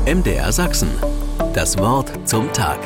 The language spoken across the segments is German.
MDR Sachsen. Das Wort zum Tag.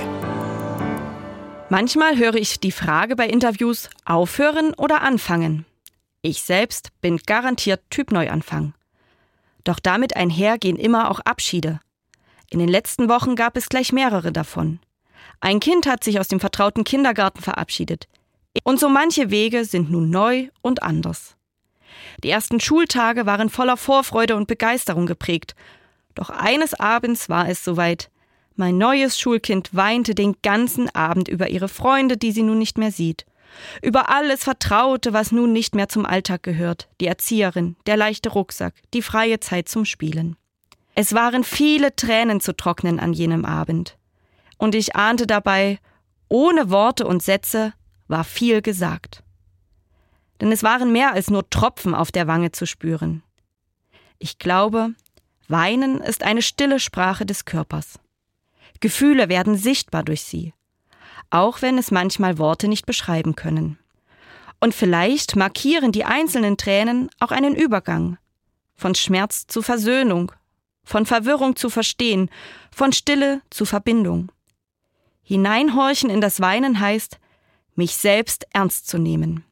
Manchmal höre ich die Frage bei Interviews, aufhören oder anfangen. Ich selbst bin garantiert Typ Neuanfang. Doch damit einher gehen immer auch Abschiede. In den letzten Wochen gab es gleich mehrere davon. Ein Kind hat sich aus dem vertrauten Kindergarten verabschiedet. Und so manche Wege sind nun neu und anders. Die ersten Schultage waren voller Vorfreude und Begeisterung geprägt. Doch eines Abends war es soweit. Mein neues Schulkind weinte den ganzen Abend über ihre Freunde, die sie nun nicht mehr sieht. Über alles Vertraute, was nun nicht mehr zum Alltag gehört. Die Erzieherin, der leichte Rucksack, die freie Zeit zum Spielen. Es waren viele Tränen zu trocknen an jenem Abend. Und ich ahnte dabei, ohne Worte und Sätze war viel gesagt. Denn es waren mehr als nur Tropfen auf der Wange zu spüren. Ich glaube, Weinen ist eine stille Sprache des Körpers. Gefühle werden sichtbar durch sie, auch wenn es manchmal Worte nicht beschreiben können. Und vielleicht markieren die einzelnen Tränen auch einen Übergang. Von Schmerz zu Versöhnung, von Verwirrung zu Verstehen, von Stille zu Verbindung. Hineinhorchen in das Weinen heißt, mich selbst ernst zu nehmen.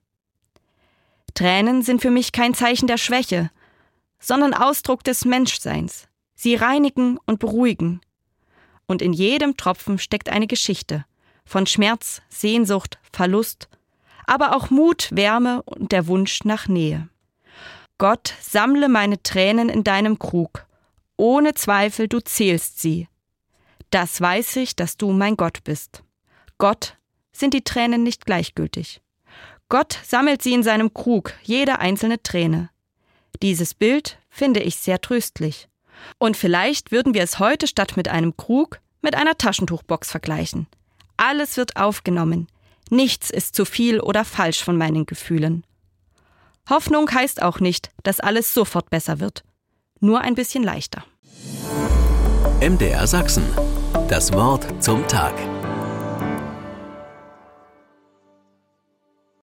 Tränen sind für mich kein Zeichen der Schwäche, sondern Ausdruck des Menschseins. Sie reinigen und beruhigen. Und in jedem Tropfen steckt eine Geschichte von Schmerz, Sehnsucht, Verlust, aber auch Mut, Wärme und der Wunsch nach Nähe. Gott, sammle meine Tränen in deinem Krug. Ohne Zweifel, du zählst sie. Das weiß ich, dass du mein Gott bist. Gott sind die Tränen nicht gleichgültig. Gott sammelt sie in seinem Krug, jede einzelne Träne. Dieses Bild finde ich sehr tröstlich. Und vielleicht würden wir es heute statt mit einem Krug mit einer Taschentuchbox vergleichen. Alles wird aufgenommen. Nichts ist zu viel oder falsch von meinen Gefühlen. Hoffnung heißt auch nicht, dass alles sofort besser wird. Nur ein bisschen leichter. MDR Sachsen. Das Wort zum Tag.